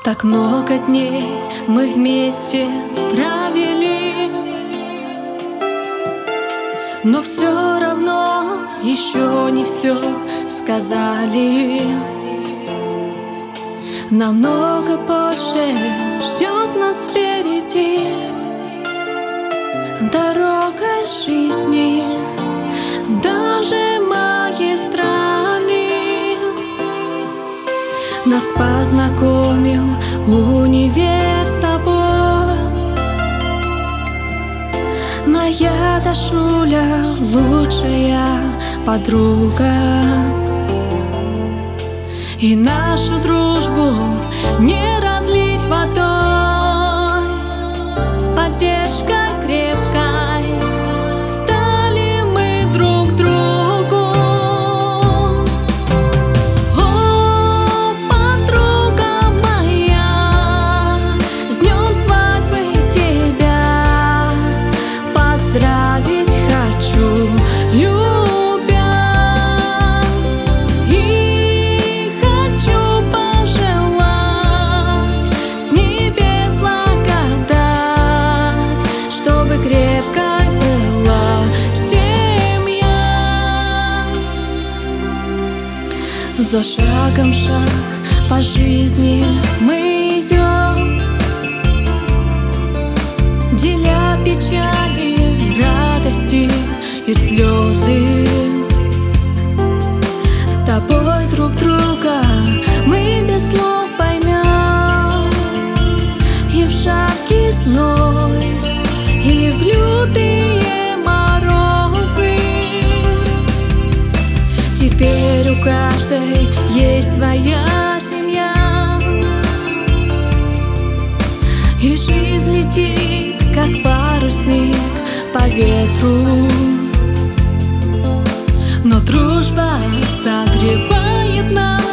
Так много дней мы вместе провели, но все равно еще не все сказали. Намного больше ждет нас впереди. Дорога жизни, даже магистрали. Нас познакомил универ с тобой. Моя Дашуля, лучшая подруга. И нашу дружбу не разлить водой. Поддержка крепкой стали мы друг другу. О, подруга моя, с днем свадьбы тебя поздравить хочу, любя. И хочу пожелать с небес благодать, чтобы крепкой была семья. За шагом шаг по жизни мы идем, деля печали, радости и слезы. С тобой друг друга мы без слов поймем. И в жаркий зной, и в лютые морозы. Теперь у каждой есть своя семья, и жизнь летит, как парусник по ветру. Но дружба согревает нас.